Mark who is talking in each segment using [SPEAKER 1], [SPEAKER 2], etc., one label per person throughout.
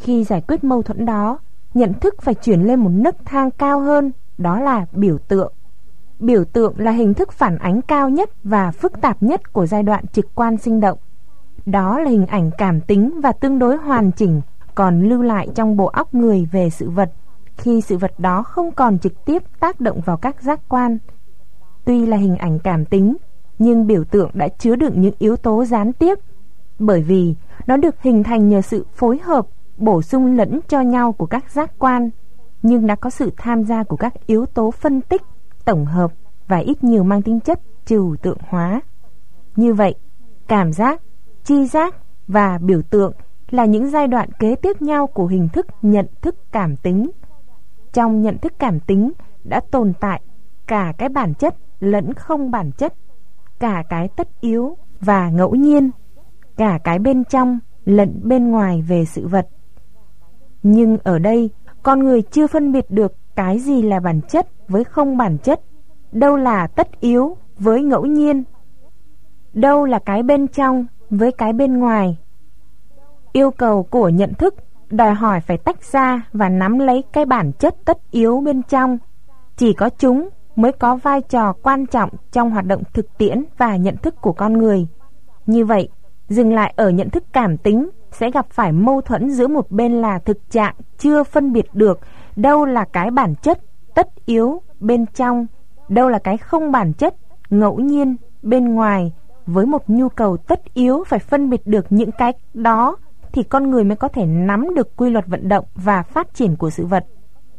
[SPEAKER 1] Khi giải quyết mâu thuẫn đó, nhận thức phải chuyển lên một nấc thang cao hơn, đó là biểu tượng. Biểu tượng là hình thức phản ánh cao nhất và phức tạp nhất của giai đoạn trực quan sinh động. Đó là hình ảnh cảm tính và tương đối hoàn chỉnh còn lưu lại trong bộ óc người về sự vật, khi sự vật đó không còn trực tiếp tác động vào các giác quan. Tuy là hình ảnh cảm tính, nhưng biểu tượng đã chứa đựng những yếu tố gián tiếp, bởi vì nó được hình thành nhờ sự phối hợp, bổ sung lẫn cho nhau của các giác quan, nhưng đã có sự tham gia của các yếu tố phân tích, tổng hợp và ít nhiều mang tính chất trừu tượng hóa. Như vậy, cảm giác, tri giác và biểu tượng là những giai đoạn kế tiếp nhau của hình thức nhận thức cảm tính. Trong nhận thức cảm tính đã tồn tại cả cái bản chất lẫn không bản chất, cả cái tất yếu và ngẫu nhiên, cả cái bên trong lẫn bên ngoài về sự vật. Nhưng ở đây, con người chưa phân biệt được cái gì là bản chất với không bản chất, đâu là tất yếu với ngẫu nhiên, đâu là cái bên trong với cái bên ngoài. Yêu cầu của nhận thức đòi hỏi phải tách ra và nắm lấy cái bản chất tất yếu bên trong. Chỉ có chúng mới có vai trò quan trọng trong hoạt động thực tiễn và nhận thức của con người. Như vậy, dừng lại ở nhận thức cảm tính sẽ gặp phải mâu thuẫn giữa một bên là thực trạng chưa phân biệt được đâu là cái bản chất tất yếu bên trong, đâu là cái không bản chất ngẫu nhiên bên ngoài, với một nhu cầu tất yếu phải phân biệt được những cái đó thì con người mới có thể nắm được quy luật vận động và phát triển của sự vật.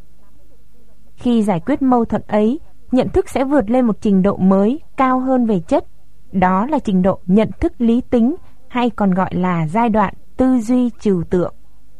[SPEAKER 1] Khi giải quyết mâu thuẫn ấy, nhận thức sẽ vượt lên một trình độ mới, cao hơn về chất. Đó là trình độ nhận thức lý tính, hay còn gọi là giai đoạn tư duy trừu tượng.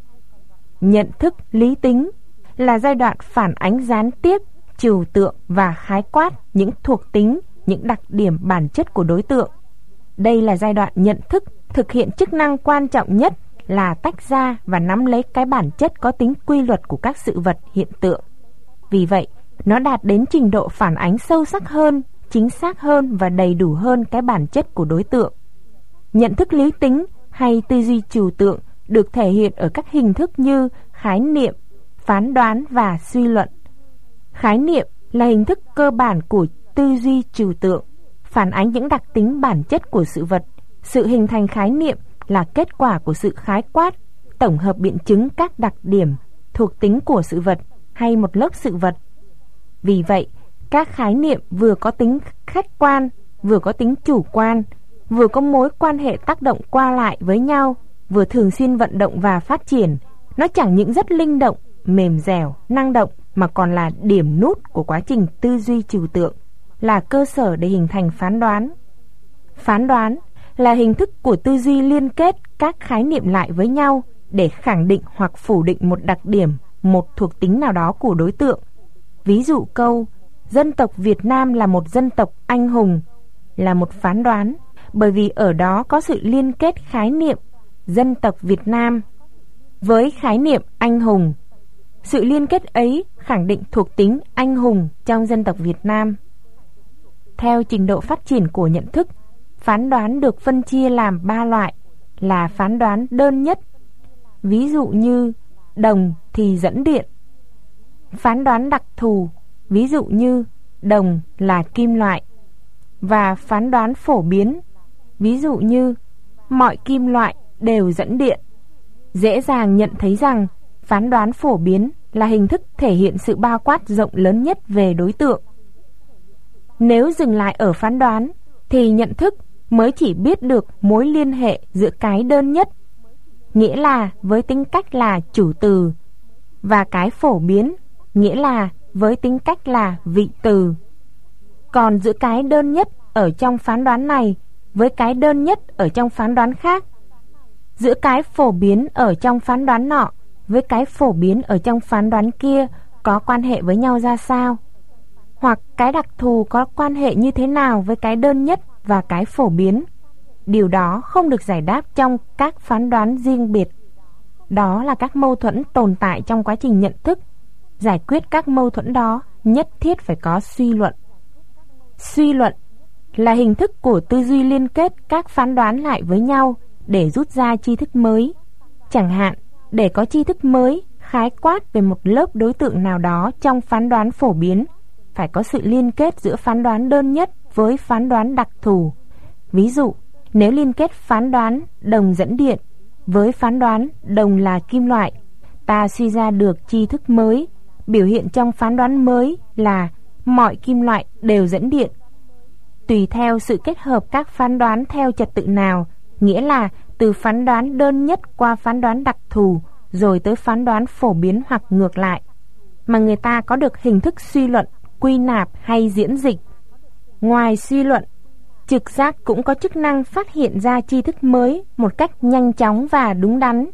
[SPEAKER 1] Nhận thức lý tính là giai đoạn phản ánh gián tiếp, trừu tượng và khái quát những thuộc tính, những đặc điểm bản chất của đối tượng. Đây là giai đoạn nhận thức thực hiện chức năng quan trọng nhất là tách ra và nắm lấy cái bản chất có tính quy luật của các sự vật hiện tượng. Vì vậy, nó đạt đến trình độ phản ánh sâu sắc hơn, chính xác hơn và đầy đủ hơn cái bản chất của đối tượng. Nhận thức lý tính hay tư duy trừu tượng được thể hiện ở các hình thức như khái niệm, phán đoán và suy luận. Khái niệm là hình thức cơ bản của tư duy trừu tượng, phản ánh những đặc tính bản chất của sự vật. Sự hình thành khái niệm là kết quả của sự khái quát, tổng hợp biện chứng các đặc điểm, thuộc tính của sự vật hay một lớp sự vật. Vì vậy, các khái niệm vừa có tính khách quan, vừa có tính chủ quan, vừa có mối quan hệ tác động qua lại với nhau, vừa thường xuyên vận động và phát triển. Nó chẳng những rất linh động, mềm dẻo, năng động, mà còn là điểm nút của quá trình tư duy trừu tượng, là cơ sở để hình thành phán đoán. Phán đoán là hình thức của tư duy liên kết các khái niệm lại với nhau để khẳng định hoặc phủ định một đặc điểm, một thuộc tính nào đó của đối tượng. Ví dụ câu dân tộc Việt Nam là một dân tộc anh hùng là một phán đoán, bởi vì ở đó có sự liên kết khái niệm dân tộc Việt Nam với khái niệm anh hùng. Sự liên kết ấy khẳng định thuộc tính anh hùng trong dân tộc Việt Nam. Theo trình độ phát triển của nhận thức, phán đoán được phân chia làm 3 loại là phán đoán đơn nhất, ví dụ như đồng thì dẫn điện. Phán đoán đặc thù, ví dụ như đồng là kim loại. Và phán đoán phổ biến, ví dụ như mọi kim loại đều dẫn điện. Dễ dàng nhận thấy rằng phán đoán phổ biến là hình thức thể hiện sự bao quát rộng lớn nhất về đối tượng. Nếu dừng lại ở phán đoán thì nhận thức mới chỉ biết được mối liên hệ giữa cái đơn nhất, nghĩa là với tính cách là chủ từ, và cái phổ biến, nghĩa là với tính cách là vị từ. Còn giữa cái đơn nhất ở trong phán đoán này với cái đơn nhất ở trong phán đoán khác, giữa cái phổ biến ở trong phán đoán nọ với cái phổ biến ở trong phán đoán kia có quan hệ với nhau ra sao? Hoặc cái đặc thù có quan hệ như thế nào với cái đơn nhất và cái phổ biến? Điều đó không được giải đáp trong các phán đoán riêng biệt. Đó là các mâu thuẫn tồn tại trong quá trình nhận thức. Giải quyết các mâu thuẫn đó nhất thiết phải có suy luận. Suy luận là hình thức của tư duy liên kết các phán đoán lại với nhau để rút ra tri thức mới. Chẳng hạn, Để có tri thức mới, khái quát về một lớp đối tượng nào đó trong phán đoán phổ biến, phải có sự liên kết giữa phán đoán đơn nhất với phán đoán đặc thù. Ví dụ, nếu liên kết phán đoán đồng dẫn điện với phán đoán đồng là kim loại, ta suy ra được tri thức mới, biểu hiện trong phán đoán mới là mọi kim loại đều dẫn điện. Tùy theo sự kết hợp các phán đoán theo trật tự nào, nghĩa là từ phán đoán đơn nhất qua phán đoán đặc thù, rồi tới phán đoán phổ biến hoặc ngược lại, mà người ta có được hình thức suy luận, quy nạp hay diễn dịch. Ngoài suy luận, trực giác cũng có chức năng phát hiện ra tri thức mới một cách nhanh chóng và đúng đắn.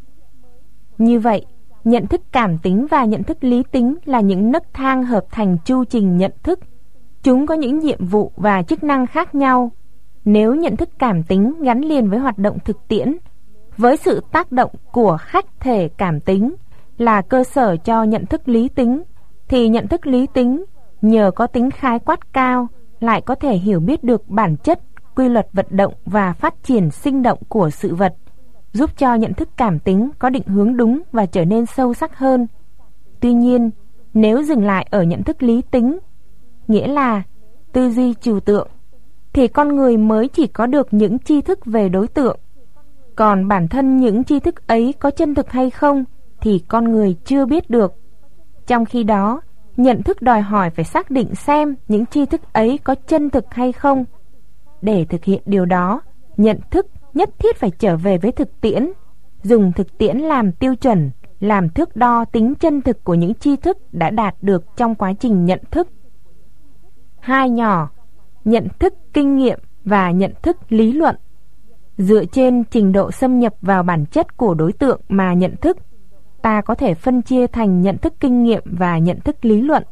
[SPEAKER 1] Như vậy, nhận thức cảm tính và nhận thức lý tính là những nấc thang hợp thành chu trình nhận thức. Chúng có những nhiệm vụ và chức năng khác nhau. Nếu nhận thức cảm tính gắn liền với hoạt động thực tiễn, với sự tác động của khách thể cảm tính là cơ sở cho nhận thức lý tính, thì nhận thức lý tính nhờ có tính khái quát cao lại có thể hiểu biết được bản chất, quy luật vận động và phát triển sinh động của sự vật, giúp cho nhận thức cảm tính có định hướng đúng và trở nên sâu sắc hơn. Tuy nhiên, nếu dừng lại ở nhận thức lý tính, nghĩa là tư duy trừu tượng, thì con người mới chỉ có được những tri thức về đối tượng. Còn bản thân những tri thức ấy có chân thực hay không thì con người chưa biết được. Trong khi đó, nhận thức đòi hỏi phải xác định xem những tri thức ấy có chân thực hay không. Để thực hiện điều đó, nhận thức nhất thiết phải trở về với thực tiễn, dùng thực tiễn làm tiêu chuẩn, làm thước đo tính chân thực của những tri thức đã đạt được trong quá trình nhận thức. Hai nhỏ, nhận thức kinh nghiệm và nhận thức lý luận. Dựa trên trình độ xâm nhập vào bản chất của đối tượng mà nhận thức, ta có thể phân chia thành nhận thức kinh nghiệm và nhận thức lý luận.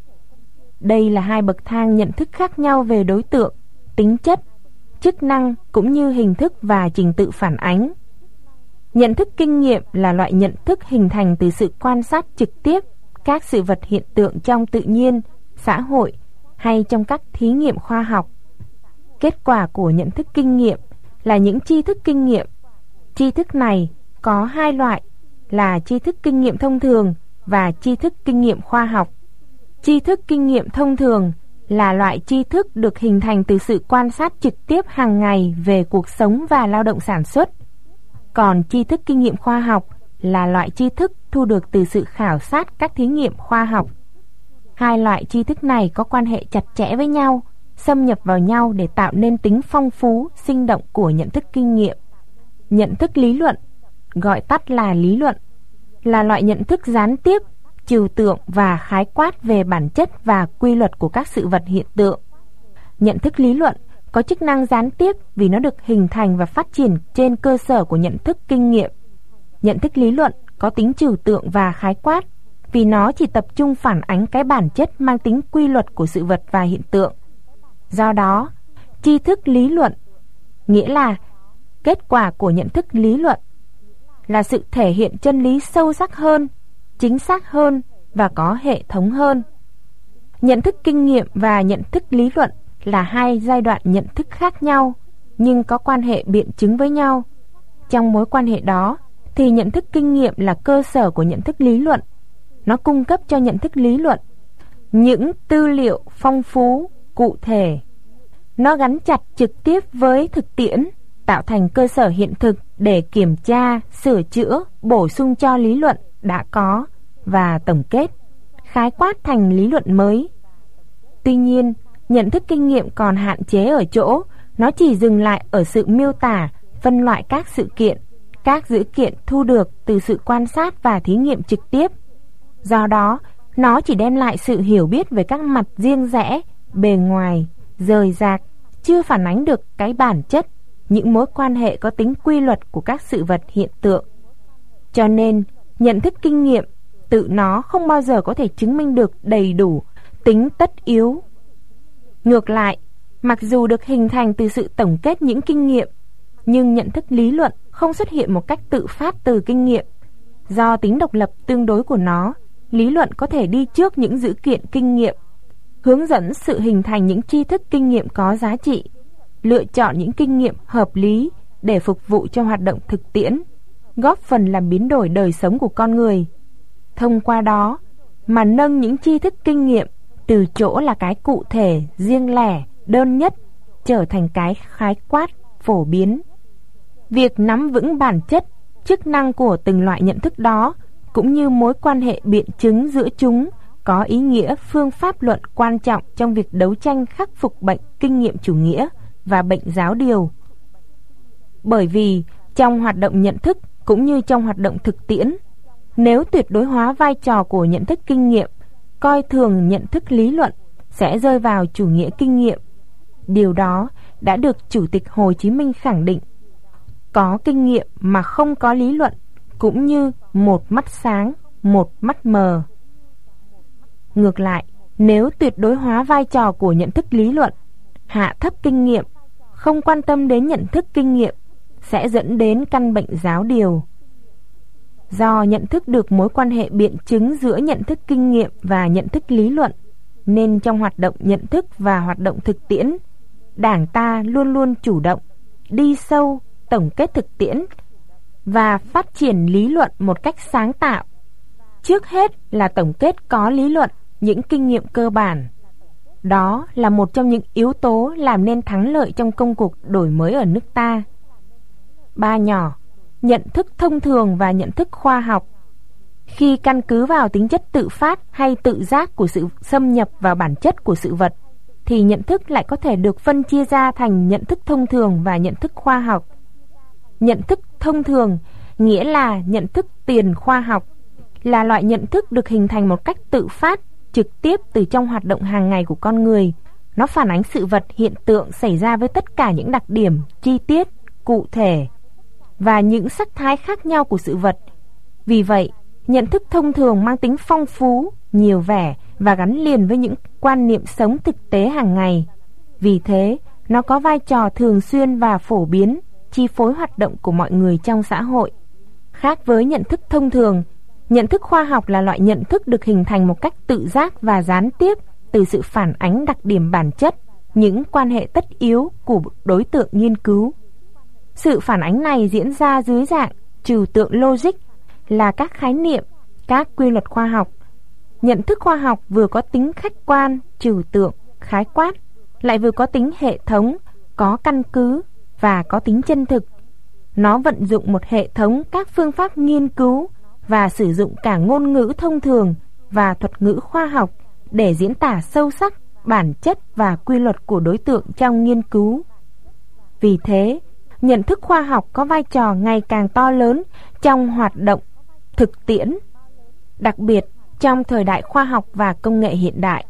[SPEAKER 1] Đây là hai bậc thang nhận thức khác nhau về đối tượng, tính chất, chức năng cũng như hình thức và trình tự phản ánh. Nhận thức kinh nghiệm là loại nhận thức hình thành từ sự quan sát trực tiếp các sự vật hiện tượng trong tự nhiên, xã hội hay trong các thí nghiệm khoa học. Kết quả của nhận thức kinh nghiệm là những tri thức kinh nghiệm. Tri thức này có hai loại là tri thức kinh nghiệm thông thường và tri thức kinh nghiệm khoa học. Tri thức kinh nghiệm thông thường là loại tri thức được hình thành từ sự quan sát trực tiếp hàng ngày về cuộc sống và lao động sản xuất. Còn tri thức kinh nghiệm khoa học là loại tri thức thu được từ sự khảo sát các thí nghiệm khoa học. Hai loại tri thức này có quan hệ chặt chẽ với nhau, xâm nhập vào nhau để tạo nên tính phong phú, sinh động của nhận thức kinh nghiệm. Nhận thức lý luận, gọi tắt là lý luận, là loại nhận thức gián tiếp, trừu tượng và khái quát về bản chất và quy luật của các sự vật hiện tượng. Nhận thức lý luận có chức năng gián tiếp vì nó được hình thành và phát triển trên cơ sở của nhận thức kinh nghiệm. Nhận thức lý luận có tính trừu tượng và khái quát vì nó chỉ tập trung phản ánh cái bản chất mang tính quy luật của sự vật và hiện tượng. Do đó, tri thức lý luận, nghĩa là kết quả của nhận thức lý luận, là sự thể hiện chân lý sâu sắc hơn, chính xác hơn và có hệ thống hơn. Nhận thức kinh nghiệm và nhận thức lý luận là hai giai đoạn nhận thức khác nhau nhưng có quan hệ biện chứng với nhau. Trong mối quan hệ đó thì nhận thức kinh nghiệm là cơ sở của nhận thức lý luận. Nó cung cấp cho nhận thức lý luận những tư liệu phong phú, cụ thể. Nó gắn chặt trực tiếp với thực tiễn, tạo thành cơ sở hiện thực để kiểm tra, sửa chữa, bổ sung cho lý luận đã có và tổng kết, khái quát thành lý luận mới. Tuy nhiên, nhận thức kinh nghiệm còn hạn chế ở chỗ nó chỉ dừng lại ở sự miêu tả, phân loại các sự kiện, các dữ kiện thu được từ sự quan sát và thí nghiệm trực tiếp. Do đó, nó chỉ đem lại sự hiểu biết về các mặt riêng rẽ, bề ngoài, rời rạc, chưa phản ánh được cái bản chất, những mối quan hệ có tính quy luật của các sự vật hiện tượng. Cho nên, nhận thức kinh nghiệm tự nó không bao giờ có thể chứng minh được đầy đủ tính tất yếu. Ngược lại, mặc dù được hình thành từ sự tổng kết những kinh nghiệm, nhưng nhận thức lý luận không xuất hiện một cách tự phát từ kinh nghiệm. Do tính độc lập tương đối của nó, lý luận có thể đi trước những dữ kiện kinh nghiệm, hướng dẫn sự hình thành những tri thức kinh nghiệm có giá trị, lựa chọn những kinh nghiệm hợp lý để phục vụ cho hoạt động thực tiễn, góp phần làm biến đổi đời sống của con người. Thông qua đó mà nâng những tri thức kinh nghiệm từ chỗ là cái cụ thể, riêng lẻ, đơn nhất trở thành cái khái quát, phổ biến. Việc nắm vững bản chất, chức năng của từng loại nhận thức đó cũng như mối quan hệ biện chứng giữa chúng có ý nghĩa phương pháp luận quan trọng trong việc đấu tranh khắc phục bệnh kinh nghiệm chủ nghĩa và bệnh giáo điều. Bởi vì trong hoạt động nhận thức cũng như trong hoạt động thực tiễn, nếu tuyệt đối hóa vai trò của nhận thức kinh nghiệm, coi thường nhận thức lý luận, sẽ rơi vào chủ nghĩa kinh nghiệm. Điều đó đã được Chủ tịch Hồ Chí Minh khẳng định. Có kinh nghiệm mà không có lý luận cũng như một mắt sáng, một mắt mờ. Ngược lại, nếu tuyệt đối hóa vai trò của nhận thức lý luận, hạ thấp kinh nghiệm, không quan tâm đến nhận thức kinh nghiệm, sẽ dẫn đến căn bệnh giáo điều. Do nhận thức được mối quan hệ biện chứng giữa nhận thức kinh nghiệm và nhận thức lý luận, nên trong hoạt động nhận thức và hoạt động thực tiễn, Đảng ta luôn luôn chủ động, đi sâu, tổng kết thực tiễn và phát triển lý luận một cách sáng tạo. Trước hết là tổng kết có lý luận những kinh nghiệm cơ bản. Đó là một trong những yếu tố làm nên thắng lợi trong công cuộc đổi mới ở nước ta. 3 nhỏ: nhận thức thông thường và nhận thức khoa học. Khi căn cứ vào tính chất tự phát hay tự giác của sự xâm nhập vào bản chất của sự vật, thì nhận thức lại có thể được phân chia ra thành nhận thức thông thường và nhận thức khoa học. Nhận thức thông thường nghĩa là nhận thức tiền khoa học, là loại nhận thức được hình thành một cách tự phát, trực tiếp từ trong hoạt động hàng ngày của con người. Nó phản ánh sự vật, hiện tượng xảy ra với tất cả những đặc điểm, chi tiết, cụ thể và những sắc thái khác nhau của sự vật. Vì vậy, nhận thức thông thường mang tính phong phú, nhiều vẻ và gắn liền với những quan niệm sống thực tế hàng ngày. Vì thế, nó có vai trò thường xuyên và phổ biến, chi phối hoạt động của mọi người trong xã hội. Khác với nhận thức thông thường, nhận thức khoa học là loại nhận thức được hình thành một cách tự giác và gián tiếp từ sự phản ánh đặc điểm bản chất, những quan hệ tất yếu của đối tượng nghiên cứu. Sự phản ánh này diễn ra dưới dạng trừu tượng logic, là các khái niệm, các quy luật khoa học. Nhận thức khoa học vừa có tính khách quan, trừu tượng, khái quát, lại vừa có tính hệ thống, có căn cứ và có tính chân thực. Nó vận dụng một hệ thống các phương pháp nghiên cứu và sử dụng cả ngôn ngữ thông thường và thuật ngữ khoa học để diễn tả sâu sắc bản chất và quy luật của đối tượng trong nghiên cứu. Vì thế, nhận thức khoa học có vai trò ngày càng to lớn trong hoạt động thực tiễn, đặc biệt trong thời đại khoa học và công nghệ hiện đại.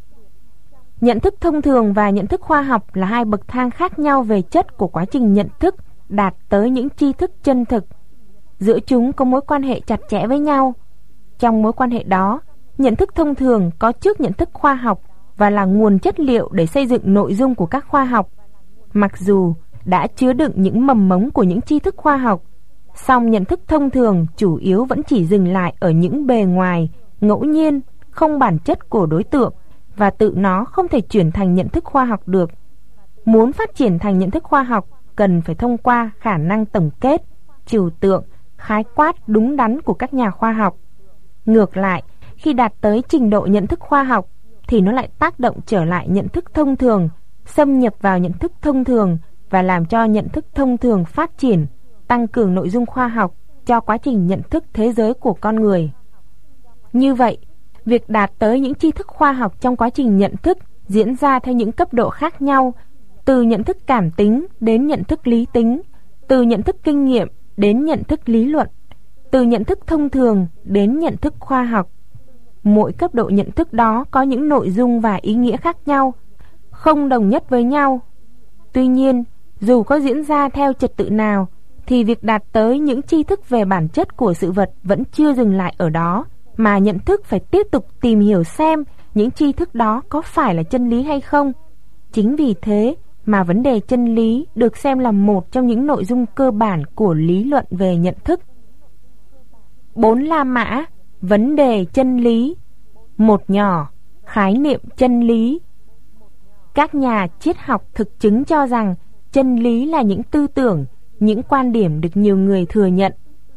[SPEAKER 1] Nhận thức thông thường và nhận thức khoa học là hai bậc thang khác nhau về chất của quá trình nhận thức đạt tới những tri thức chân thực. Giữa chúng có mối quan hệ chặt chẽ với nhau. Trong mối quan hệ đó, nhận thức thông thường có trước nhận thức khoa học và là nguồn chất liệu để xây dựng nội dung của các khoa học. Mặc dù đã chứa đựng những mầm mống của những tri thức khoa học, song nhận thức thông thường chủ yếu vẫn chỉ dừng lại ở những bề ngoài, ngẫu nhiên, không bản chất của đối tượng và tự nó không thể chuyển thành nhận thức khoa học được. Muốn phát triển thành nhận thức khoa học cần phải thông qua khả năng tổng kết, trừu tượng, khái quát đúng đắn của các nhà khoa học. Ngược lại, khi đạt tới trình độ nhận thức khoa học thì nó lại tác động trở lại nhận thức thông thường, xâm nhập vào nhận thức thông thường và làm cho nhận thức thông thường phát triển, tăng cường nội dung khoa học cho quá trình nhận thức thế giới của con người. Như vậy, việc đạt tới những tri thức khoa học trong quá trình nhận thức diễn ra theo những cấp độ khác nhau, từ nhận thức cảm tính đến nhận thức lý tính, từ nhận thức kinh nghiệm đến nhận thức lý luận, từ nhận thức thông thường đến nhận thức khoa học. Mỗi cấp độ nhận thức đó có những nội dung và ý nghĩa khác nhau, không đồng nhất với nhau. Tuy nhiên, dù có diễn ra theo trật tự nào, thì việc đạt tới những tri thức về bản chất của sự vật vẫn chưa dừng lại ở đó, mà nhận thức phải tiếp tục tìm hiểu xem những tri thức đó có phải là chân lý hay không. Chính vì thế mà vấn đề chân lý được xem là một trong những nội dung cơ bản của lý luận về nhận thức. 4 La Mã, vấn đề chân lý. 1 nhỏ, khái niệm chân lý. Các nhà triết học thực chứng cho rằng chân lý là những tư tưởng, những quan điểm được nhiều người thừa nhận.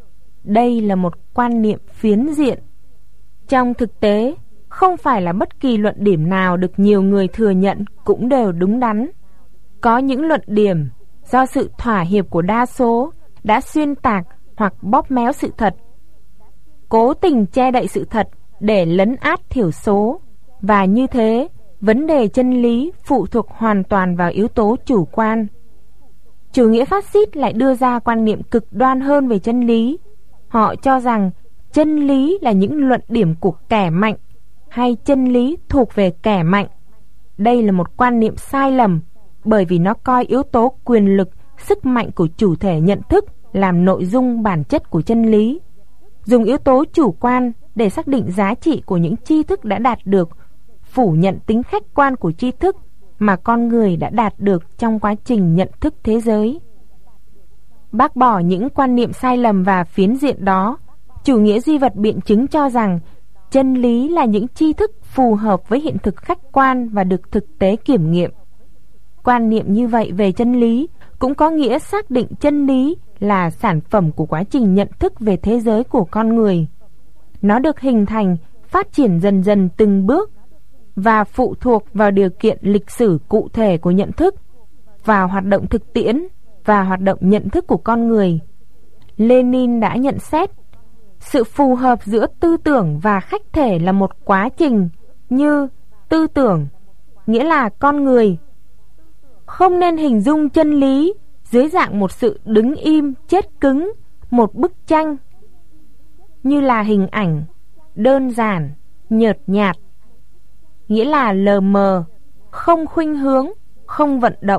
[SPEAKER 1] đây là một quan niệm phiến diện. Trong thực tế, không phải là bất kỳ luận điểm nào được nhiều người thừa nhận cũng đều đúng đắn. Có những luận điểm do sự thỏa hiệp của đa số đã xuyên tạc hoặc bóp méo sự thật, cố tình che đậy sự thật để lấn át thiểu số, và như thế, vấn đề chân lý phụ thuộc hoàn toàn vào yếu tố chủ quan. Chủ nghĩa phát xít lại đưa ra quan niệm cực đoan hơn về chân lý. Họ cho rằng chân lý là những luận điểm của kẻ mạnh, hay chân lý thuộc về kẻ mạnh. Đây là một quan niệm sai lầm, bởi vì nó coi yếu tố quyền lực, sức mạnh của chủ thể nhận thức làm nội dung bản chất của chân lý, dùng yếu tố chủ quan để xác định giá trị của những tri thức đã đạt được, phủ nhận tính khách quan của tri thức mà con người đã đạt được trong quá trình nhận thức thế giới. Bác bỏ những quan niệm sai lầm và phiến diện đó, chủ nghĩa duy vật biện chứng cho rằng chân lý là những tri thức phù hợp với hiện thực khách quan và được thực tế kiểm nghiệm. Quan niệm như vậy về chân lý cũng có nghĩa xác định chân lý là sản phẩm của quá trình nhận thức về thế giới của con người. Nó được hình thành, phát triển dần dần từng bước và phụ thuộc vào điều kiện lịch sử cụ thể của nhận thức, vào hoạt động thực tiễn và hoạt động nhận thức của con người. Lenin đã nhận xét, sự phù hợp giữa tư tưởng và khách thể là một quá trình, như tư tưởng, nghĩa là con người, không nên hình dung chân lý dưới dạng một sự đứng im, chết cứng, một bức tranh, như là hình ảnh, đơn giản, nhợt nhạt, nghĩa là lờ mờ, không khuynh hướng, không vận động.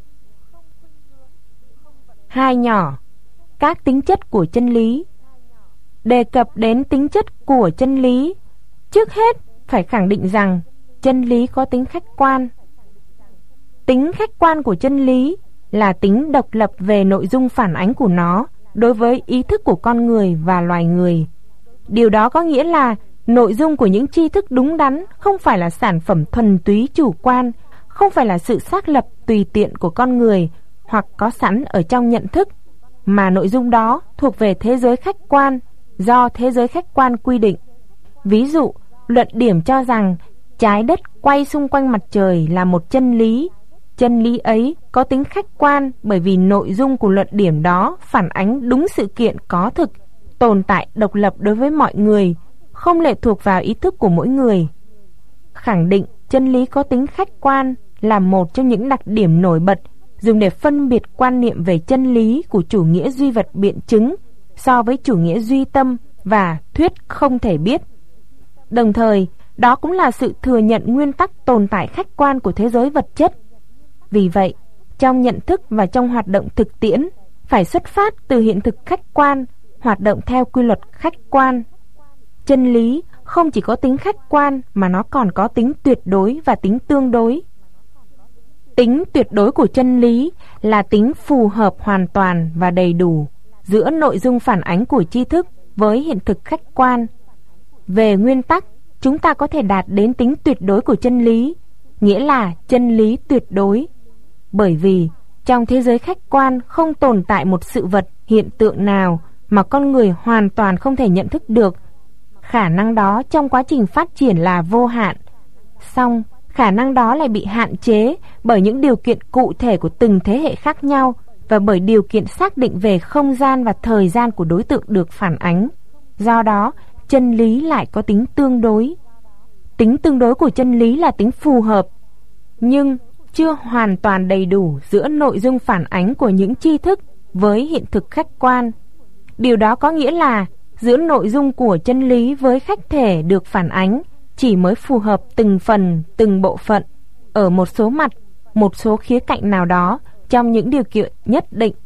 [SPEAKER 1] Hai nhỏ, các tính chất của chân lý. Đề cập đến tính chất của chân lý, trước hết phải khẳng định rằng chân lý có tính khách quan. Tính khách quan của chân lý là tính độc lập về nội dung phản ánh của nó đối với ý thức của con người và loài người. Điều đó có nghĩa là nội dung của những tri thức đúng đắn không phải là sản phẩm thuần túy chủ quan, không phải là sự xác lập tùy tiện của con người hoặc có sẵn ở trong nhận thức, mà nội dung đó thuộc về thế giới khách quan do thế giới khách quan quy định. Ví dụ, luận điểm cho rằng trái đất quay xung quanh mặt trời là một chân lý. Chân lý ấy có tính khách quan bởi vì nội dung của luận điểm đó phản ánh đúng sự kiện có thực, tồn tại độc lập đối với mọi người, không lệ thuộc vào ý thức của mỗi người. Khẳng định chân lý có tính khách quan là một trong những đặc điểm nổi bật dùng để phân biệt quan niệm về chân lý của chủ nghĩa duy vật biện chứng so với chủ nghĩa duy tâm và thuyết không thể biết. Đồng thời, đó cũng là sự thừa nhận nguyên tắc tồn tại khách quan của thế giới vật chất. Vì vậy, trong nhận thức và trong hoạt động thực tiễn, phải xuất phát từ hiện thực khách quan, hoạt động theo quy luật khách quan. Chân lý không chỉ có tính khách quan mà nó còn có tính tuyệt đối và tính tương đối. Tính tuyệt đối của chân lý là tính phù hợp hoàn toàn và đầy đủ giữa nội dung phản ánh của tri thức với hiện thực khách quan. Về nguyên tắc, chúng ta có thể đạt đến tính tuyệt đối của chân lý, nghĩa là chân lý tuyệt đối. Bởi vì trong thế giới khách quan không tồn tại một sự vật, hiện tượng nào mà con người hoàn toàn không thể nhận thức được. Khả năng đó trong quá trình phát triển là vô hạn. Song khả năng đó lại bị hạn chế bởi những điều kiện cụ thể của từng thế hệ khác nhau và bởi điều kiện xác định về không gian và thời gian của đối tượng được phản ánh. Do đó, chân lý lại có tính tương đối. Tính tương đối của chân lý là tính phù hợp, nhưng chưa hoàn toàn đầy đủ giữa nội dung phản ánh của những tri thức với hiện thực khách quan. Điều đó có nghĩa là giữa nội dung của chân lý với khách thể được phản ánh chỉ mới phù hợp từng phần, từng bộ phận, ở một số mặt, một số khía cạnh nào đó trong những điều kiện nhất định.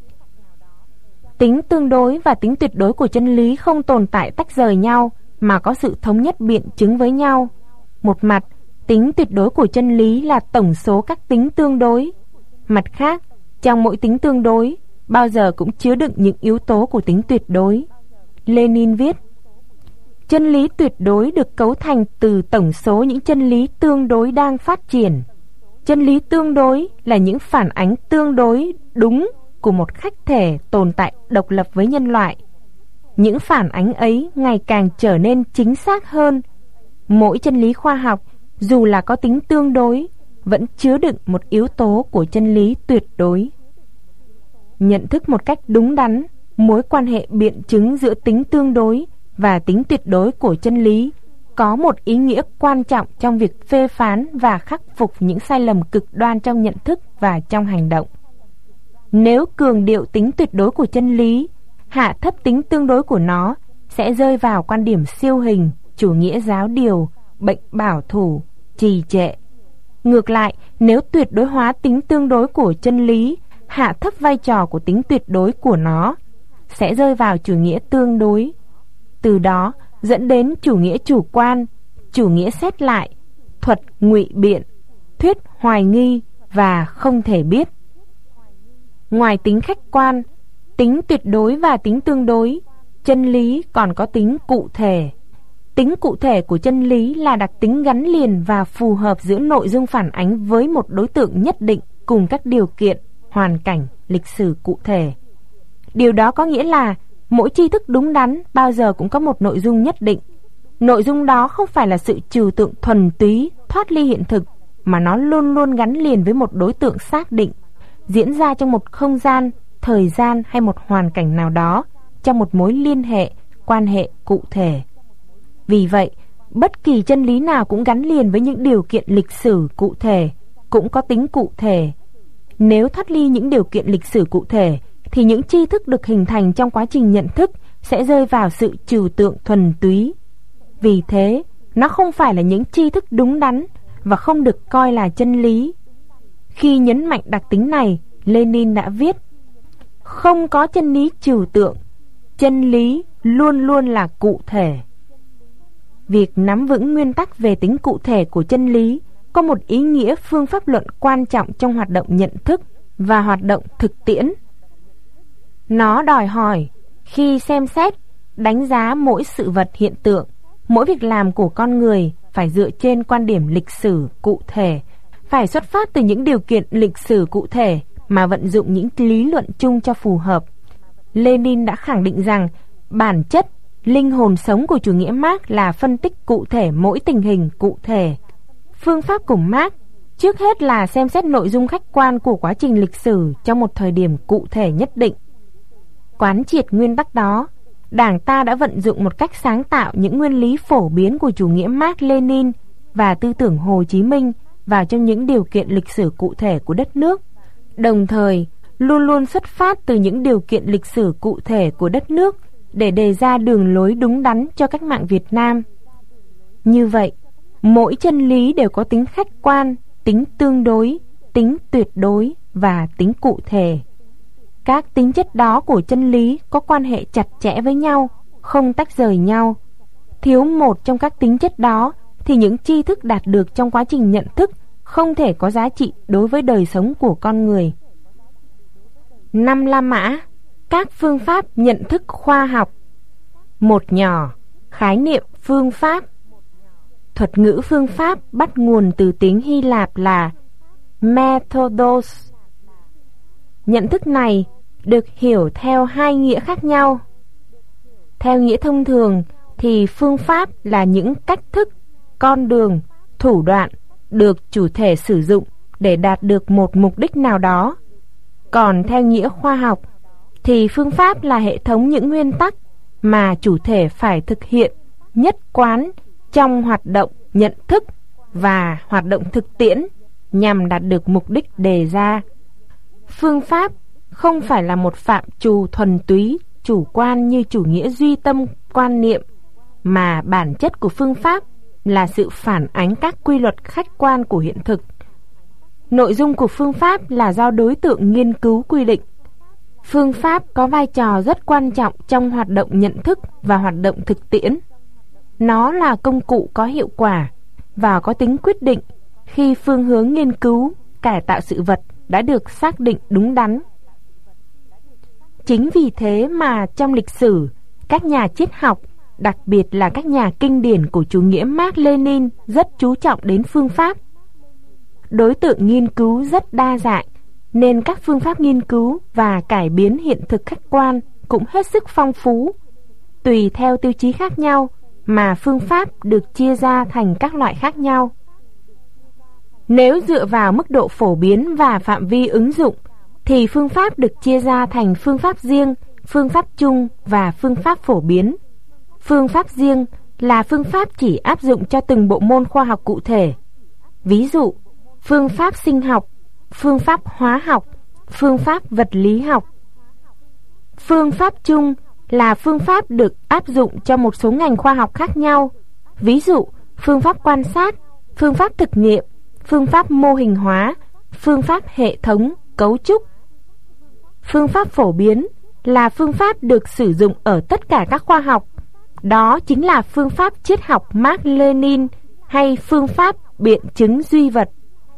[SPEAKER 1] Tính tương đối và tính tuyệt đối của chân lý không tồn tại tách rời nhau mà có sự thống nhất biện chứng với nhau. Một mặt, tính tuyệt đối của chân lý là tổng số các tính tương đối. Mặt khác, trong mỗi tính tương đối bao giờ cũng chứa đựng những yếu tố của tính tuyệt đối. Lenin viết, chân lý tuyệt đối được cấu thành từ tổng số những chân lý tương đối đang phát triển. Chân lý tương đối là những phản ánh tương đối đúng của một khách thể tồn tại độc lập với nhân loại. những phản ánh ấy ngày càng trở nên chính xác hơn. Mỗi chân lý khoa học, dù là có tính tương đối, vẫn chứa đựng một yếu tố của chân lý tuyệt đối. Nhận thức một cách đúng đắn mối quan hệ biện chứng giữa tính tương đối và tính tuyệt đối của chân lý có một ý nghĩa quan trọng trong việc phê phán và khắc phục những sai lầm cực đoan trong nhận thức và trong hành động. Nếu cường điệu tính tuyệt đối của chân lý, hạ thấp tính tương đối của nó, sẽ rơi vào quan điểm siêu hình, chủ nghĩa giáo điều, bệnh bảo thủ, trì trệ. Ngược lại, nếu tuyệt đối hóa tính tương đối của chân lý, hạ thấp vai trò của tính tuyệt đối của nó, sẽ rơi vào chủ nghĩa tương đối. Từ đó dẫn đến chủ nghĩa chủ quan, chủ nghĩa xét lại, thuật ngụy biện, thuyết hoài nghi và không thể biết. Ngoài tính khách quan, tính tuyệt đối và tính tương đối, chân lý còn có tính cụ thể. Tính cụ thể của chân lý là đặc tính gắn liền và phù hợp giữa nội dung phản ánh với một đối tượng nhất định cùng các điều kiện, hoàn cảnh, lịch sử cụ thể. Điều đó có nghĩa là mỗi tri thức đúng đắn bao giờ cũng có một nội dung nhất định. Nội dung đó không phải là sự trừu tượng thuần túy, thoát ly hiện thực, mà nó luôn luôn gắn liền với một đối tượng xác định, diễn ra trong một không gian, thời gian hay một hoàn cảnh nào đó, trong một mối liên hệ, quan hệ cụ thể. Vì vậy, bất kỳ chân lý nào cũng gắn liền với những điều kiện lịch sử cụ thể, cũng có tính cụ thể. Nếu thoát ly những điều kiện lịch sử cụ thể, thì những tri thức được hình thành trong quá trình nhận thức sẽ rơi vào sự trừu tượng thuần túy. Vì thế, nó không phải là những tri thức đúng đắn và không được coi là chân lý. Khi nhấn mạnh đặc tính này, Lenin đã viết: không có chân lý trừu tượng, chân lý luôn luôn là cụ thể. Việc nắm vững nguyên tắc về tính cụ thể của chân lý có một ý nghĩa phương pháp luận quan trọng trong hoạt động nhận thức và hoạt động thực tiễn. Nó đòi hỏi khi xem xét, đánh giá mỗi sự vật hiện tượng, mỗi việc làm của con người phải dựa trên quan điểm lịch sử cụ thể, phải xuất phát từ những điều kiện lịch sử cụ thể mà vận dụng những lý luận chung cho phù hợp. Lenin đã khẳng định rằng bản chất, linh hồn sống của chủ nghĩa Mác là phân tích cụ thể mỗi tình hình cụ thể. Phương pháp của Mác trước hết là xem xét nội dung khách quan của quá trình lịch sử trong một thời điểm cụ thể nhất định. Quán triệt nguyên tắc đó, Đảng ta đã vận dụng một cách sáng tạo những nguyên lý phổ biến của chủ nghĩa Mác Lênin và tư tưởng Hồ Chí Minh vào trong những điều kiện lịch sử cụ thể của đất nước, đồng thời luôn luôn xuất phát từ những điều kiện lịch sử cụ thể của đất nước để đề ra đường lối đúng đắn cho cách mạng Việt Nam. Như vậy, mỗi chân lý đều có tính khách quan, tính tương đối, tính tuyệt đối và tính cụ thể. Các tính chất đó của chân lý có quan hệ chặt chẽ với nhau, không tách rời nhau. Thiếu một trong các tính chất đó thì những tri thức đạt được trong quá trình nhận thức không thể có giá trị đối với đời sống của con người. 5 La Mã, các phương pháp nhận thức khoa học. Một nhỏ, khái niệm phương pháp. Thuật ngữ phương pháp bắt nguồn từ tiếng Hy Lạp là methodos. Nhận thức này được hiểu theo hai nghĩa khác nhau. Theo nghĩa thông thường thì phương pháp là những cách thức, con đường, thủ đoạn được chủ thể sử dụng để đạt được một mục đích nào đó. Còn theo nghĩa khoa học thì phương pháp là hệ thống những nguyên tắc mà chủ thể phải thực hiện nhất quán trong hoạt động nhận thức và hoạt động thực tiễn nhằm đạt được mục đích đề ra. Phương pháp không phải là một phạm trù thuần túy, chủ quan như chủ nghĩa duy tâm quan niệm, mà bản chất của phương pháp là sự phản ánh các quy luật khách quan của hiện thực. Nội dung của phương pháp là do đối tượng nghiên cứu quy định. Phương pháp có vai trò rất quan trọng trong hoạt động nhận thức và hoạt động thực tiễn. Nó là công cụ có hiệu quả và có tính quyết định khi phương hướng nghiên cứu, cải tạo sự vật đã được xác định đúng đắn. Chính vì thế mà trong lịch sử, các nhà triết học, đặc biệt là các nhà kinh điển của chủ nghĩa Mác Lênin rất chú trọng đến phương pháp. Đối tượng nghiên cứu rất đa dạng, nên các phương pháp nghiên cứu và cải biến hiện thực khách quan cũng hết sức phong phú. Tùy theo tiêu chí khác nhau mà phương pháp được chia ra thành các loại khác nhau. Nếu dựa vào mức độ phổ biến và phạm vi ứng dụng thì phương pháp được chia ra thành phương pháp riêng, phương pháp chung và phương pháp phổ biến. Phương pháp riêng là phương pháp chỉ áp dụng cho từng bộ môn khoa học cụ thể. Ví dụ, phương pháp sinh học, phương pháp hóa học, phương pháp vật lý học. Phương pháp chung là phương pháp được áp dụng cho một số ngành khoa học khác nhau. Ví dụ, phương pháp quan sát, phương pháp thực nghiệm, phương pháp mô hình hóa, phương pháp hệ thống, cấu trúc. Phương pháp phổ biến là phương pháp được sử dụng ở tất cả các khoa học. Đó chính là phương pháp triết học Mác Lênin hay phương pháp biện chứng duy vật.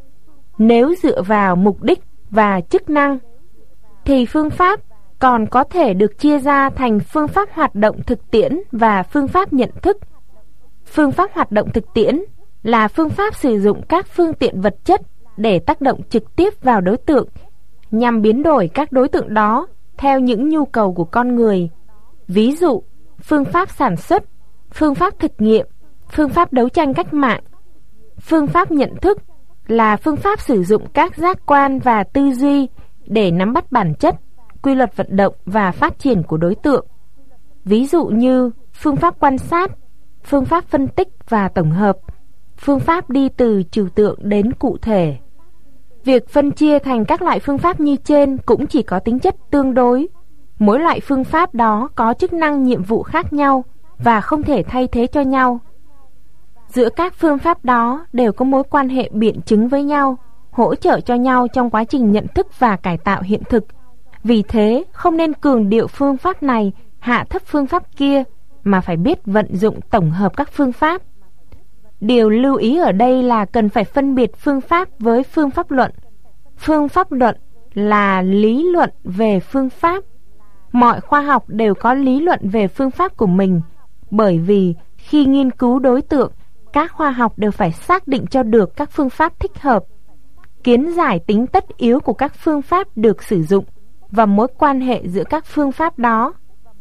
[SPEAKER 1] Nếu dựa vào mục đích và chức năng thì phương pháp còn có thể được chia ra thành phương pháp hoạt động thực tiễn và phương pháp nhận thức. Phương pháp hoạt động thực tiễn là phương pháp sử dụng các phương tiện vật chất để tác động trực tiếp vào đối tượng, nhằm biến đổi các đối tượng đó theo những nhu cầu của con người. Ví dụ, phương pháp sản xuất, phương pháp thực nghiệm, phương pháp đấu tranh cách mạng. Phương pháp nhận thức là phương pháp sử dụng các giác quan và tư duy để nắm bắt bản chất, quy luật vận động và phát triển của đối tượng. Ví dụ như phương pháp quan sát, phương pháp phân tích và tổng hợp, phương pháp đi từ trừu tượng đến cụ thể. Việc phân chia thành các loại phương pháp như trên cũng chỉ có tính chất tương đối. Mỗi loại phương pháp đó có chức năng nhiệm vụ khác nhau và không thể thay thế cho nhau. Giữa các phương pháp đó đều có mối quan hệ biện chứng với nhau, hỗ trợ cho nhau trong quá trình nhận thức và cải tạo hiện thực. Vì thế, không nên cường điệu phương pháp này, hạ thấp phương pháp kia, mà phải biết vận dụng tổng hợp các phương pháp. Điều lưu ý ở đây là cần phải phân biệt phương pháp với phương pháp luận. Phương pháp luận là lý luận về phương pháp. Mọi khoa học đều có lý luận về phương pháp của mình, bởi vì khi nghiên cứu đối tượng, các khoa học đều phải xác định cho được các phương pháp thích hợp, kiến giải tính tất yếu của các phương pháp được sử dụng và mối quan hệ giữa các phương pháp đó.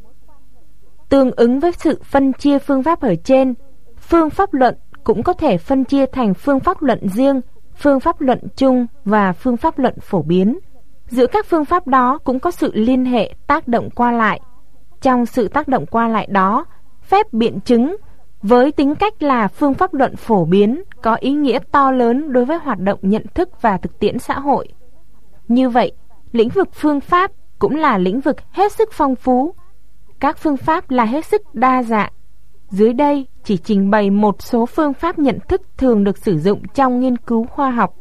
[SPEAKER 1] Tương ứng với sự phân chia phương pháp ở trên, phương pháp luận cũng có thể phân chia thành phương pháp luận riêng, phương pháp luận chung và phương pháp luận phổ biến. Giữa các phương pháp đó cũng có sự liên hệ tác động qua lại. Trong sự tác động qua lại đó, phép biện chứng với tính cách là phương pháp luận phổ biến có ý nghĩa to lớn đối với hoạt động nhận thức và thực tiễn xã hội. Như vậy, lĩnh vực phương pháp cũng là lĩnh vực hết sức phong phú. Các phương pháp là hết sức đa dạng. Dưới đây chỉ trình bày một số phương pháp nhận thức thường được sử dụng trong nghiên cứu khoa học.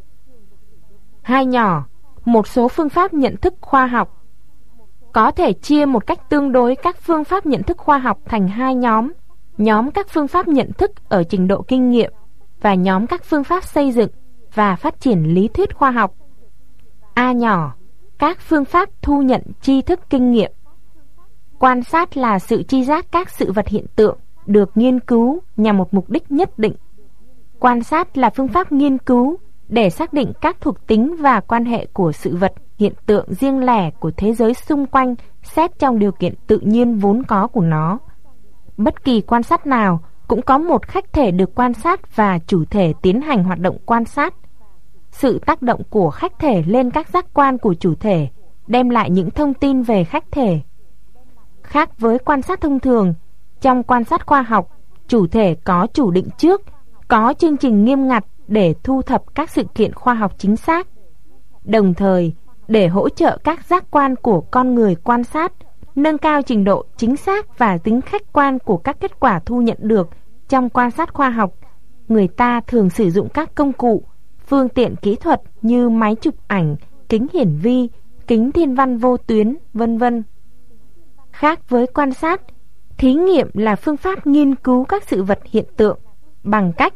[SPEAKER 1] Hai nhỏ, một số phương pháp nhận thức khoa học. Có thể chia một cách tương đối các phương pháp nhận thức khoa học thành hai nhóm. Nhóm các phương pháp nhận thức ở trình độ kinh nghiệm và nhóm các phương pháp xây dựng và phát triển lý thuyết khoa học. A nhỏ, các phương pháp thu nhận tri thức kinh nghiệm. Quan sát là sự tri giác các sự vật hiện tượng được nghiên cứu nhằm một mục đích nhất định. Quan sát là phương pháp nghiên cứu để xác định các thuộc tính và quan hệ của sự vật, hiện tượng riêng lẻ của thế giới xung quanh xét trong điều kiện tự nhiên vốn có của nó. Bất kỳ quan sát nào cũng có một khách thể được quan sát và chủ thể tiến hành hoạt động quan sát. Sự tác động của khách thể lên các giác quan của chủ thể đem lại những thông tin về khách thể. Khác với quan sát thông thường, trong quan sát khoa học, chủ thể có chủ định trước, có chương trình nghiêm ngặt để thu thập các sự kiện khoa học chính xác. Đồng thời, để hỗ trợ các giác quan của con người quan sát, nâng cao trình độ chính xác và tính khách quan của các kết quả thu nhận được trong quan sát khoa học, người ta thường sử dụng các công cụ, phương tiện kỹ thuật như máy chụp ảnh, kính hiển vi, kính thiên văn vô tuyến, vân vân. Khác với quan sát, thí nghiệm là phương pháp nghiên cứu các sự vật hiện tượng bằng cách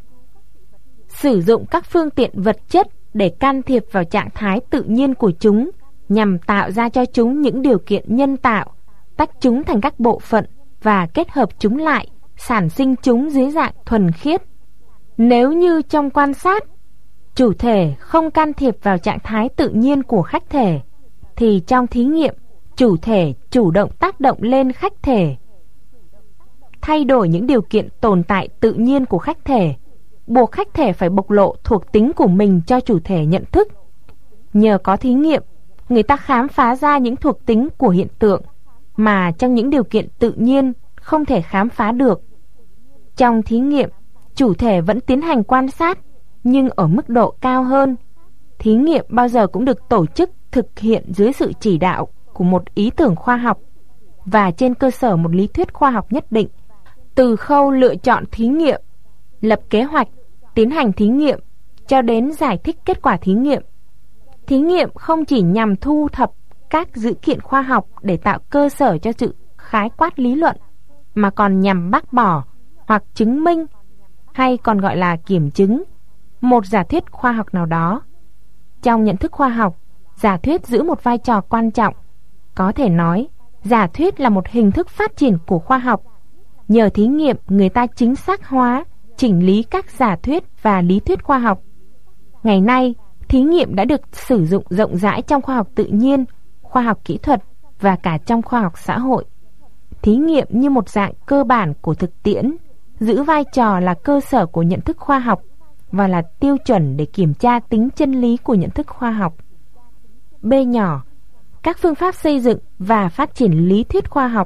[SPEAKER 1] sử dụng các phương tiện vật chất để can thiệp vào trạng thái tự nhiên của chúng nhằm tạo ra cho chúng những điều kiện nhân tạo, tách chúng thành các bộ phận và kết hợp chúng lại, sản sinh chúng dưới dạng thuần khiết. Nếu như trong quan sát, chủ thể không can thiệp vào trạng thái tự nhiên của khách thể, thì trong thí nghiệm, chủ thể chủ động tác động lên khách thể. thay đổi những điều kiện tồn tại tự nhiên của khách thể, buộc khách thể phải bộc lộ thuộc tính của mình cho chủ thể nhận thức. Nhờ có thí nghiệm, người ta khám phá ra những thuộc tính của hiện tượng mà trong những điều kiện tự nhiên không thể khám phá được. Trong thí nghiệm, chủ thể vẫn tiến hành quan sát, nhưng ở mức độ cao hơn. Thí nghiệm bao giờ cũng được tổ chức thực hiện dưới sự chỉ đạo của một ý tưởng khoa học và trên cơ sở một lý thuyết khoa học nhất định. Từ khâu lựa chọn thí nghiệm, lập kế hoạch, tiến hành thí nghiệm, cho đến giải thích kết quả thí nghiệm. Thí nghiệm không chỉ nhằm thu thập các dữ kiện khoa học để tạo cơ sở cho sự khái quát lý luận, mà còn nhằm bác bỏ hoặc chứng minh, hay còn gọi là kiểm chứng, một giả thuyết khoa học nào đó. Trong nhận thức khoa học, giả thuyết giữ một vai trò quan trọng. Có thể nói, giả thuyết là một hình thức phát triển của khoa học. Nhờ thí nghiệm, người ta chính xác hóa, chỉnh lý các giả thuyết và lý thuyết khoa học. Ngày nay, thí nghiệm đã được sử dụng rộng rãi trong khoa học tự nhiên, khoa học kỹ thuật và cả trong khoa học xã hội. Thí nghiệm như một dạng cơ bản của thực tiễn, giữ vai trò là cơ sở của nhận thức khoa học và là tiêu chuẩn để kiểm tra tính chân lý của nhận thức khoa học. B nhỏ, các phương pháp xây dựng và phát triển lý thuyết khoa học.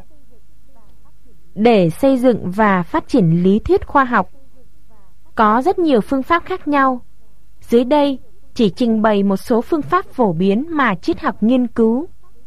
[SPEAKER 1] Để xây dựng và phát triển lý thuyết khoa học, có rất nhiều phương pháp khác nhau. Dưới đây chỉ trình bày một số phương pháp phổ biến mà triết học nghiên cứu.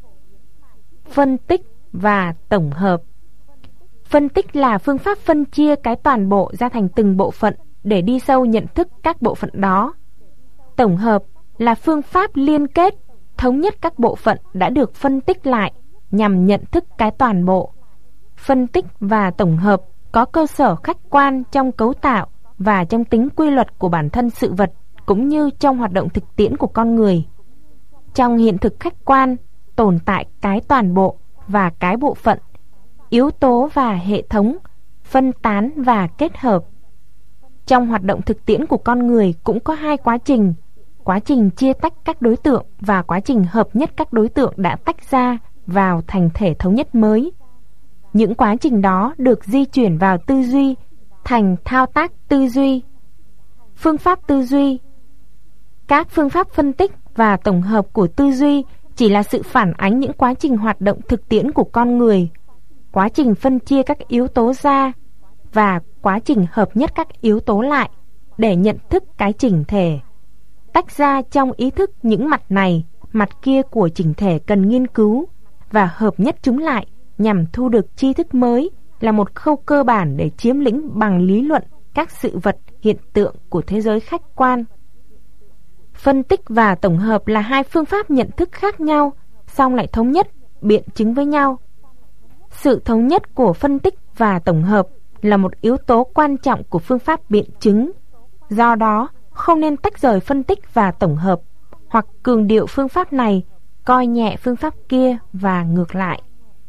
[SPEAKER 1] Phân tích và tổng hợp. Phân tích là phương pháp phân chia cái toàn bộ ra thành từng bộ phận để đi sâu nhận thức các bộ phận đó. Tổng hợp là phương pháp liên kết, thống nhất các bộ phận đã được phân tích lại nhằm nhận thức cái toàn bộ. Phân tích và tổng hợp có cơ sở khách quan trong cấu tạo và trong tính quy luật của bản thân sự vật, cũng như trong hoạt động thực tiễn của con người. Trong hiện thực khách quan tồn tại cái toàn bộ và cái bộ phận, yếu tố và hệ thống, phân tán và kết hợp. Trong hoạt động thực tiễn của con người cũng có hai quá trình chia tách các đối tượng và quá trình hợp nhất các đối tượng đã tách ra vào thành thể thống nhất mới. Những quá trình đó được di chuyển vào tư duy thành thao tác tư duy. Phương pháp tư duy. Các phương pháp phân tích và tổng hợp của tư duy chỉ là sự phản ánh những quá trình hoạt động thực tiễn của con người, quá trình phân chia các yếu tố ra và quá trình hợp nhất các yếu tố lại để nhận thức cái chỉnh thể. Tách ra trong ý thức những mặt này, mặt kia của chỉnh thể cần nghiên cứu và hợp nhất chúng lại nhằm thu được tri thức mới là một khâu cơ bản để chiếm lĩnh bằng lý luận các sự vật, hiện tượng của thế giới khách quan. Phân tích và tổng hợp là hai phương pháp nhận thức khác nhau, song lại thống nhất, biện chứng với nhau. Sự thống nhất của phân tích và tổng hợp là một yếu tố quan trọng của phương pháp biện chứng. Do đó, không nên tách rời phân tích và tổng hợp, hoặc cường điệu phương pháp này, coi nhẹ phương pháp kia và ngược lại.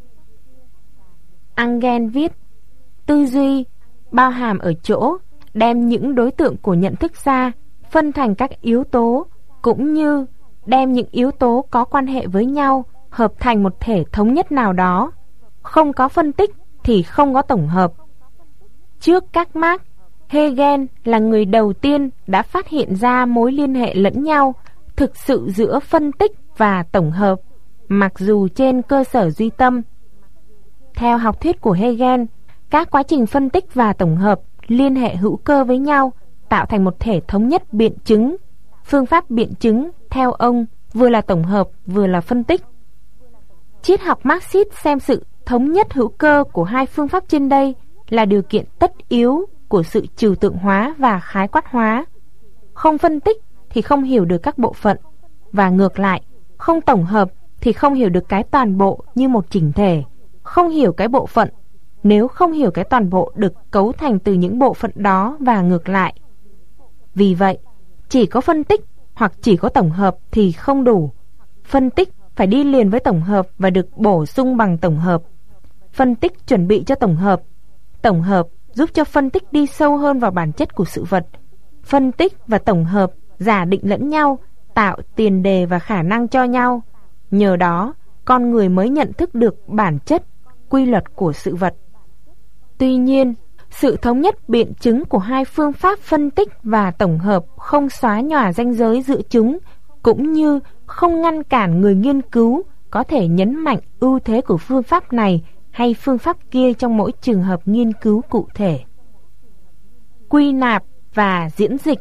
[SPEAKER 1] Engel viết, tư duy bao hàm ở chỗ đem những đối tượng của nhận thức ra, phân thành các yếu tố, cũng như đem những yếu tố có quan hệ với nhau hợp thành một thể thống nhất nào đó. Không có phân tích thì không có tổng hợp. Trước các Marx, Hegel là người đầu tiên đã phát hiện ra mối liên hệ lẫn nhau thực sự giữa phân tích và tổng hợp, mặc dù trên cơ sở duy tâm. Theo học thuyết của Hegel, các quá trình phân tích và tổng hợp liên hệ hữu cơ với nhau, tạo thành một thể thống nhất biện chứng. Phương pháp biện chứng, theo ông, vừa là tổng hợp, vừa là phân tích. Triết học Marxist xem sự thống nhất hữu cơ của hai phương pháp trên đây là điều kiện tất yếu của sự trừu tượng hóa và khái quát hóa. Không phân tích thì không hiểu được các bộ phận, và ngược lại, không tổng hợp thì không hiểu được cái toàn bộ như một chỉnh thể. Không hiểu cái bộ phận nếu không hiểu cái toàn bộ được cấu thành từ những bộ phận đó, và ngược lại. Vì vậy, chỉ có phân tích hoặc chỉ có tổng hợp thì không đủ. Phân tích phải đi liền với tổng hợp và được bổ sung bằng tổng hợp. Phân tích chuẩn bị cho tổng hợp giúp cho phân tích đi sâu hơn vào bản chất của sự vật. Phân tích và tổng hợp giả định lẫn nhau, tạo tiền đề và khả năng cho nhau. Nhờ đó, con người mới nhận thức được bản chất, quy luật của sự vật. Tuy nhiên, sự thống nhất biện chứng của hai phương pháp phân tích và tổng hợp không xóa nhòa ranh giới giữa chúng, cũng như không ngăn cản người nghiên cứu có thể nhấn mạnh ưu thế của phương pháp này hay phương pháp kia trong mỗi trường hợp nghiên cứu cụ thể. Quy nạp và diễn dịch.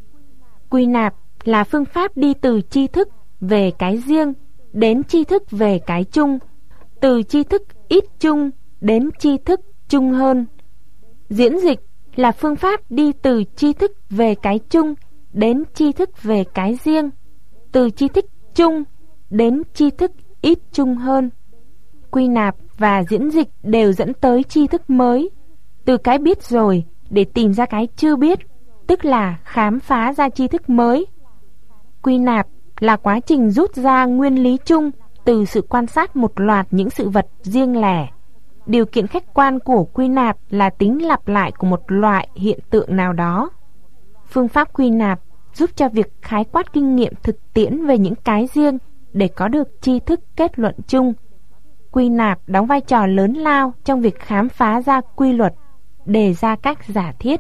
[SPEAKER 1] Quy nạp là phương pháp đi từ tri thức về cái riêng đến tri thức về cái chung, từ tri thức ít chung đến tri thức chung hơn. Diễn dịch là phương pháp đi từ tri thức về cái chung đến tri thức về cái riêng, từ tri thức chung đến tri thức ít chung hơn. Quy nạp và diễn dịch đều dẫn tới tri thức mới, từ cái biết rồi để tìm ra cái chưa biết, tức là khám phá ra tri thức mới. Quy nạp là quá trình rút ra nguyên lý chung từ sự quan sát một loạt những sự vật riêng lẻ. Điều kiện khách quan của quy nạp là tính lặp lại của một loại hiện tượng nào đó. Phương pháp quy nạp giúp cho việc khái quát kinh nghiệm thực tiễn về những cái riêng để có được tri thức kết luận chung. Quy nạp đóng vai trò lớn lao trong việc khám phá ra quy luật, đề ra các giả thiết.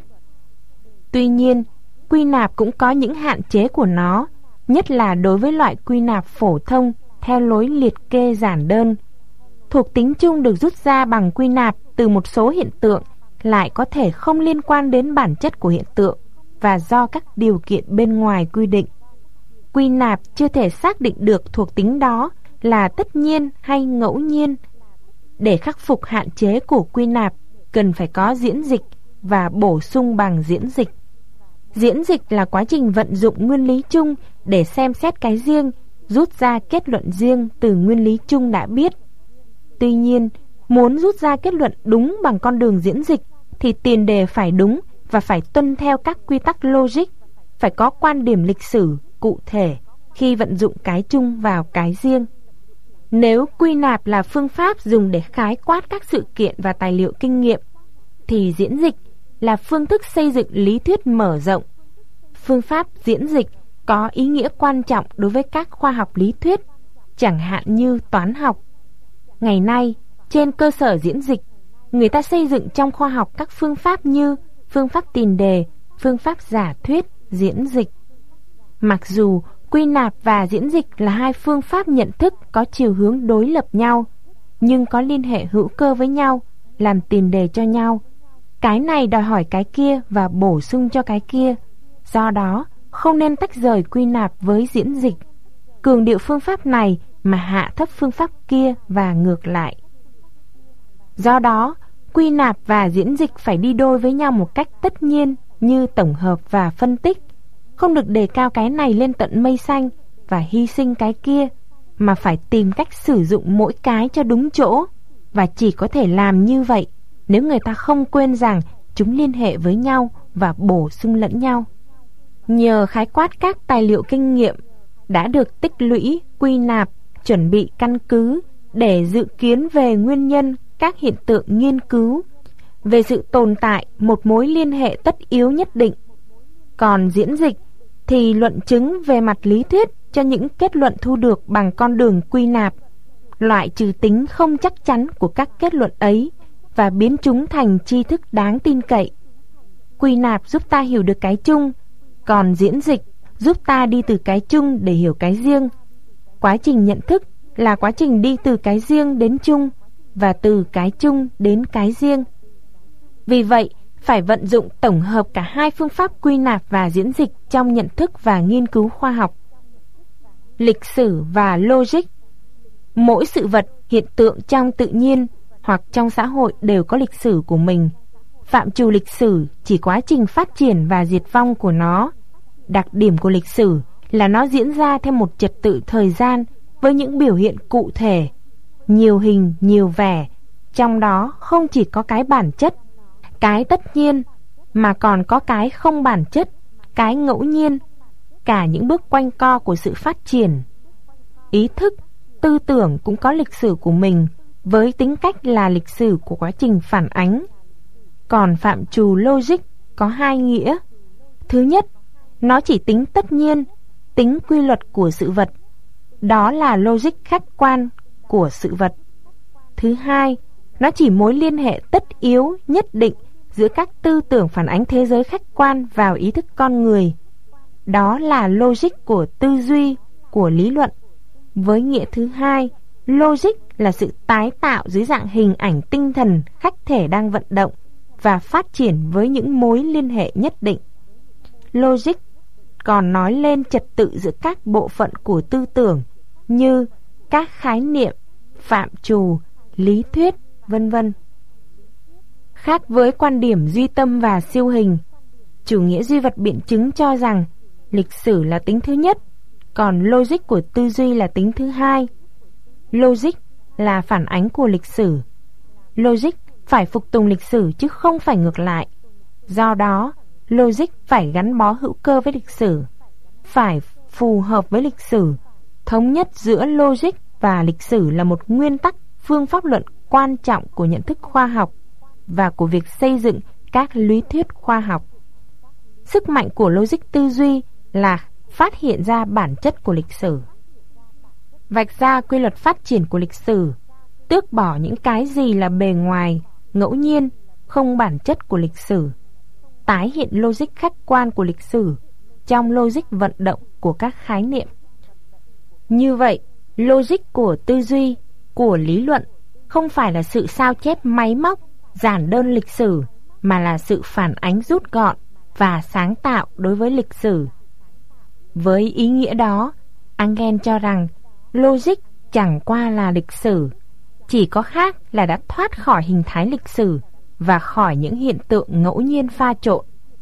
[SPEAKER 1] Tuy nhiên, quy nạp cũng có những hạn chế của nó, nhất là đối với loại quy nạp phổ thông theo lối liệt kê giản đơn. Thuộc tính chung được rút ra bằng quy nạp từ một số hiện tượng lại có thể không liên quan đến bản chất của hiện tượng và do các điều kiện bên ngoài quy định. Quy nạp chưa thể xác định được thuộc tính đó là tất nhiên hay ngẫu nhiên. Để khắc phục hạn chế của quy nạp, cần phải có diễn dịch và bổ sung bằng diễn dịch. Diễn dịch là quá trình vận dụng nguyên lý chung để xem xét cái riêng, rút ra kết luận riêng từ nguyên lý chung đã biết. Tuy nhiên, muốn rút ra kết luận đúng bằng con đường diễn dịch thì tiền đề phải đúng và phải tuân theo các quy tắc logic, phải có quan điểm lịch sử cụ thể khi vận dụng cái chung vào cái riêng. Nếu quy nạp là phương pháp dùng để khái quát các sự kiện và tài liệu kinh nghiệm, thì diễn dịch là phương thức xây dựng lý thuyết mở rộng. Phương pháp diễn dịch có ý nghĩa quan trọng đối với các khoa học lý thuyết, chẳng hạn như toán học. Ngày nay, trên cơ sở diễn dịch, người ta xây dựng trong khoa học các phương pháp như phương pháp tiền đề, phương pháp giả thuyết, diễn dịch. Mặc dù quy nạp và diễn dịch là hai phương pháp nhận thức có chiều hướng đối lập nhau, nhưng có liên hệ hữu cơ với nhau, làm tiền đề cho nhau. Cái này đòi hỏi cái kia và bổ sung cho cái kia. Do đó, không nên tách rời quy nạp với diễn dịch, cường điệu phương pháp này mà hạ thấp phương pháp kia và ngược lại. Do đó, quy nạp và diễn dịch phải đi đôi với nhau một cách tất nhiên như tổng hợp và phân tích. Không được đề cao cái này lên tận mây xanh và hy sinh cái kia, mà phải tìm cách sử dụng mỗi cái cho đúng chỗ, và chỉ có thể làm như vậy nếu người ta không quên rằng chúng liên hệ với nhau và bổ sung lẫn nhau. Nhờ khái quát các tài liệu kinh nghiệm đã được tích lũy, quy nạp, chuẩn bị căn cứ để dự kiến về nguyên nhân các hiện tượng nghiên cứu, về sự tồn tại một mối liên hệ tất yếu nhất định. Còn diễn dịch thì luận chứng về mặt lý thuyết cho những kết luận thu được bằng con đường quy nạp, loại trừ tính không chắc chắn của các kết luận ấy và biến chúng thành tri thức đáng tin cậy. Quy nạp giúp ta hiểu được cái chung, còn diễn dịch giúp ta đi từ cái chung để hiểu cái riêng. Quá trình nhận thức là quá trình đi từ cái riêng đến chung và từ cái chung đến cái riêng. Vì vậy, phải vận dụng tổng hợp cả hai phương pháp quy nạp và diễn dịch trong nhận thức và nghiên cứu khoa học. Lịch sử và logic. Mỗi sự vật, hiện tượng trong tự nhiên hoặc trong xã hội đều có lịch sử của mình. Phạm trù lịch sử chỉ quá trình phát triển và diệt vong của nó. Đặc điểm của lịch sử là nó diễn ra theo một trật tự thời gian với những biểu hiện cụ thể, nhiều hình, nhiều vẻ. Trong đó không chỉ có cái bản chất, cái tất nhiên, mà còn có cái không bản chất, cái ngẫu nhiên, cả những bước quanh co của sự phát triển. Ý thức, tư tưởng cũng có lịch sử của mình, với tính cách là lịch sử của quá trình phản ánh. Còn phạm trù logic có hai nghĩa. Thứ nhất, nó chỉ tính tất nhiên, tính quy luật của sự vật. Đó là logic khách quan của sự vật. Thứ hai, Nó chỉ mối liên hệ tất yếu nhất định giữa các tư tưởng phản ánh thế giới khách quan vào ý thức con người. Đó là logic của tư duy, của lý luận. Với nghĩa thứ hai, logic là sự tái tạo dưới dạng hình ảnh tinh thần khách thể đang vận động và phát triển với những mối liên hệ nhất định. Logic còn nói lên trật tự giữa các bộ phận của tư tưởng như các khái niệm, phạm trù, lý thuyết, vân vân. Khác với quan điểm duy tâm và siêu hình, chủ nghĩa duy vật biện chứng cho rằng lịch sử là tính thứ nhất, còn logic của tư duy là tính thứ hai. Logic là phản ánh của lịch sử. Logic phải phục tùng lịch sử chứ không phải ngược lại. Do đó, logic phải gắn bó hữu cơ với lịch sử, phải phù hợp với lịch sử. Thống nhất giữa logic và lịch sử là một nguyên tắc phương pháp luận quan trọng của nhận thức khoa học và của việc xây dựng các lý thuyết khoa học. Sức mạnh của logic tư duy là phát hiện ra bản chất của lịch sử, vạch ra quy luật phát triển của lịch sử, tước bỏ những cái gì là bề ngoài, ngẫu nhiên, không bản chất của lịch sử, tái hiện logic khách quan của lịch sử trong logic vận động của các khái niệm. Như vậy, logic của tư duy, của lý luận không phải là sự sao chép máy móc, giản đơn lịch sử, mà là sự phản ánh rút gọn và sáng tạo đối với lịch sử. Với ý nghĩa đó, Engel cho rằng logic chẳng qua là lịch sử, chỉ có khác là đã thoát khỏi hình thái lịch sử và khỏi những hiện tượng ngẫu nhiên pha trộn.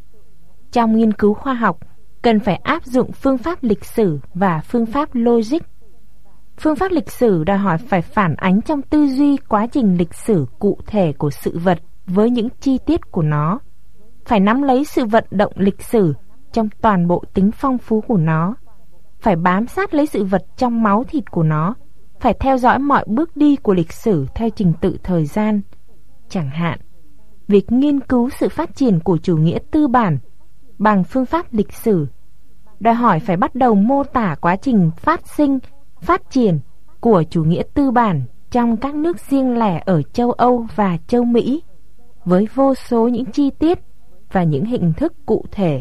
[SPEAKER 1] Trong nghiên cứu khoa học, cần phải áp dụng phương pháp lịch sử và phương pháp logic. Phương pháp lịch sử đòi hỏi phải phản ánh trong tư duy quá trình lịch sử cụ thể của sự vật với những chi tiết của nó, phải nắm lấy sự vận động lịch sử trong toàn bộ tính phong phú của nó, phải bám sát lấy sự vật trong máu thịt của nó, phải theo dõi mọi bước đi của lịch sử theo trình tự thời gian. Chẳng hạn, việc nghiên cứu sự phát triển của chủ nghĩa tư bản bằng phương pháp lịch sử đòi hỏi phải bắt đầu mô tả quá trình phát sinh, phát triển của chủ nghĩa tư bản trong các nước riêng lẻ ở châu Âu và châu Mỹ, với vô số những chi tiết và những hình thức cụ thể.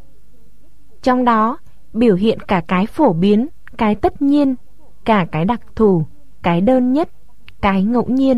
[SPEAKER 1] Trong đó, biểu hiện cả cái phổ biến, cái tất nhiên, cả cái đặc thù, cái đơn nhất, cái ngẫu nhiên.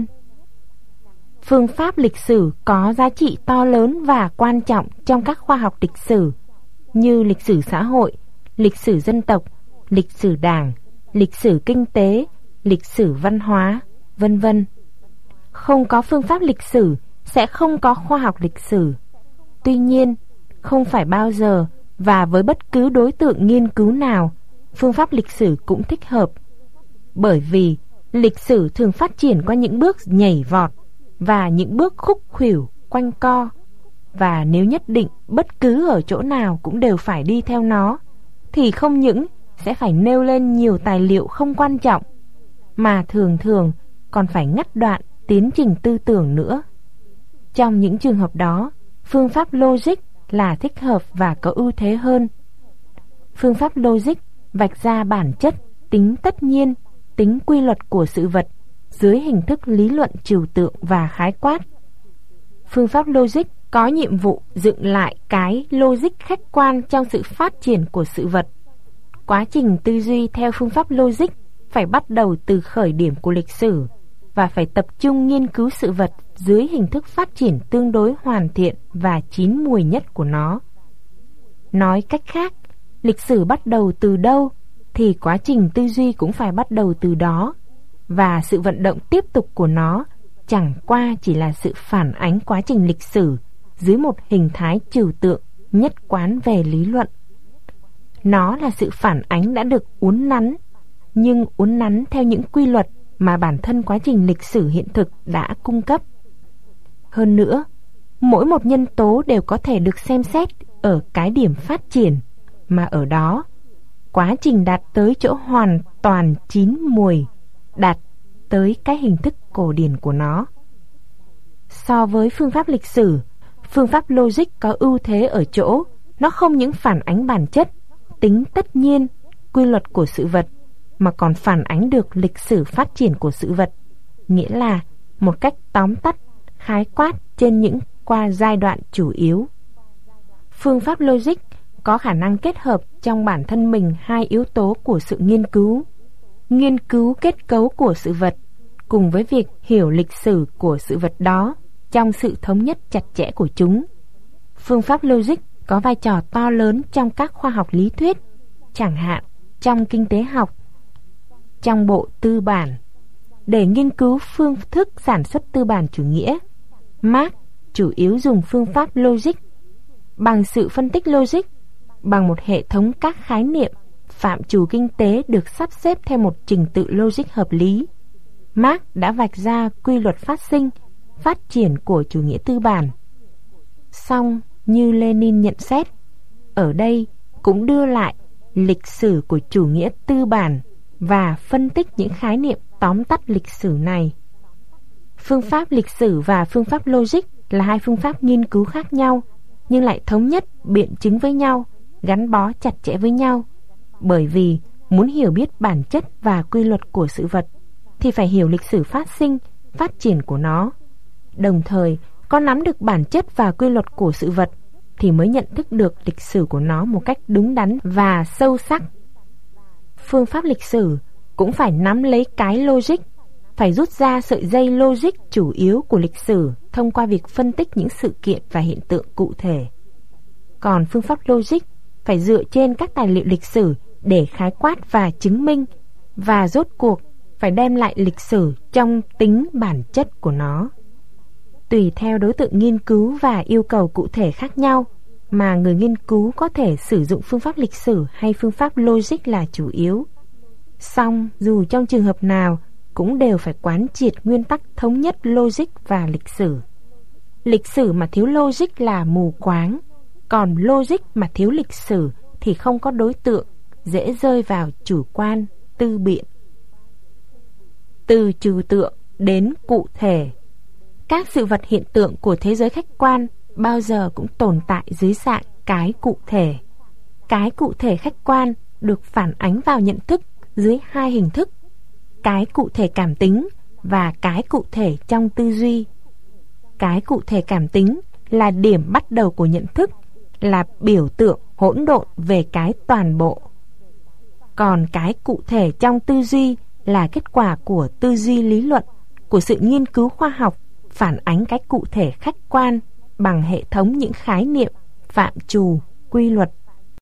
[SPEAKER 1] Phương pháp lịch sử có giá trị to lớn và quan trọng trong các khoa học lịch sử như lịch sử xã hội, lịch sử dân tộc, lịch sử đảng, lịch sử kinh tế, lịch sử văn hóa, vân vân. Không có phương pháp lịch sử sẽ không có khoa học lịch sử. Tuy nhiên, không phải bao giờ và với bất cứ đối tượng nghiên cứu nào, phương pháp lịch sử cũng thích hợp. Bởi vì lịch sử thường phát triển qua những bước nhảy vọt và những bước khúc khuỷu, quanh co. Và nếu nhất định bất cứ ở chỗ nào cũng đều phải đi theo nó, thì không những sẽ phải nêu lên nhiều tài liệu không quan trọng, mà thường thường còn phải ngắt đoạn tiến trình tư tưởng nữa. Trong những trường hợp đó, phương pháp logic là thích hợp và có ưu thế hơn. Phương pháp logic vạch ra bản chất, tính tất nhiên, tính quy luật của sự vật dưới hình thức lý luận trừu tượng và khái quát. Phương pháp logic có nhiệm vụ dựng lại cái logic khách quan trong sự phát triển của sự vật. Quá trình tư duy theo phương pháp logic phải bắt đầu từ khởi điểm của lịch sử và phải tập trung nghiên cứu sự vật dưới hình thức phát triển tương đối hoàn thiện và chín mùi nhất của nó. Nói cách khác, lịch sử bắt đầu từ đâu thì quá trình tư duy cũng phải bắt đầu từ đó, và sự vận động tiếp tục của nó chẳng qua chỉ là sự phản ánh quá trình lịch sử dưới một hình thái trừu tượng nhất quán về lý luận. Nó là sự phản ánh đã được uốn nắn, nhưng uốn nắn theo những quy luật mà bản thân quá trình lịch sử hiện thực đã cung cấp. Hơn nữa, mỗi một nhân tố đều có thể được xem xét ở cái điểm phát triển, mà ở đó, quá trình đạt tới chỗ hoàn toàn chín mùi, đạt tới cái hình thức cổ điển của nó. So với phương pháp lịch sử, phương pháp logic có ưu thế ở chỗ nó không những phản ánh bản chất, tính tất nhiên, quy luật của sự vật, mà còn phản ánh được lịch sử phát triển của sự vật, nghĩa là một cách tóm tắt, khái quát trên những qua giai đoạn chủ yếu. Phương pháp logic có khả năng kết hợp trong bản thân mình hai yếu tố của sự nghiên cứu kết cấu của sự vật, cùng với việc hiểu lịch sử của sự vật đó trong sự thống nhất chặt chẽ của chúng. Phương pháp logic có vai trò to lớn trong các khoa học lý thuyết, chẳng hạn trong kinh tế học, trong bộ tư bản. Để nghiên cứu phương thức sản xuất tư bản chủ nghĩa, Marx chủ yếu dùng phương pháp logic. Bằng sự phân tích logic, bằng một hệ thống các khái niệm, phạm trù kinh tế được sắp xếp theo một trình tự logic hợp lý, Marx đã vạch ra quy luật phát sinh, phát triển của chủ nghĩa tư bản. Song, như Lenin nhận xét, ở đây cũng đưa lại lịch sử của chủ nghĩa tư bản và phân tích những khái niệm tóm tắt lịch sử này. Phương pháp lịch sử và phương pháp logic là hai phương pháp nghiên cứu khác nhau, nhưng lại thống nhất biện chứng với nhau, gắn bó chặt chẽ với nhau. Bởi vì muốn hiểu biết bản chất và quy luật của sự vật thì phải hiểu lịch sử phát sinh, phát triển của nó. Đồng thời, có nắm được bản chất và quy luật của sự vật thì mới nhận thức được lịch sử của nó một cách đúng đắn và sâu sắc. Phương pháp lịch sử cũng phải nắm lấy cái logic, phải rút ra sợi dây logic chủ yếu của lịch sử thông qua việc phân tích những sự kiện và hiện tượng cụ thể. Còn phương pháp logic phải dựa trên các tài liệu lịch sử để khái quát và chứng minh, và rốt cuộc phải đem lại lịch sử trong tính bản chất của nó. Tùy theo đối tượng nghiên cứu và yêu cầu cụ thể khác nhau mà người nghiên cứu có thể sử dụng phương pháp lịch sử hay phương pháp logic là chủ yếu. Song dù trong trường hợp nào cũng đều phải quán triệt nguyên tắc thống nhất logic và lịch sử. Lịch sử mà thiếu logic là mù quáng, còn logic mà thiếu lịch sử thì không có đối tượng, dễ rơi vào chủ quan, tư biện. Từ trừu tượng đến cụ thể, các sự vật hiện tượng của thế giới khách quan bao giờ cũng tồn tại dưới dạng cái cụ thể. Cái cụ thể khách quan được phản ánh vào nhận thức dưới hai hình thức: cái cụ thể cảm tính và cái cụ thể trong tư duy. Cái cụ thể cảm tính là điểm bắt đầu của nhận thức, là biểu tượng hỗn độn về cái toàn bộ. Còn cái cụ thể trong tư duy là kết quả của tư duy lý luận, của sự nghiên cứu khoa học, phản ánh cái cụ thể khách quan bằng hệ thống những khái niệm, phạm trù, quy luật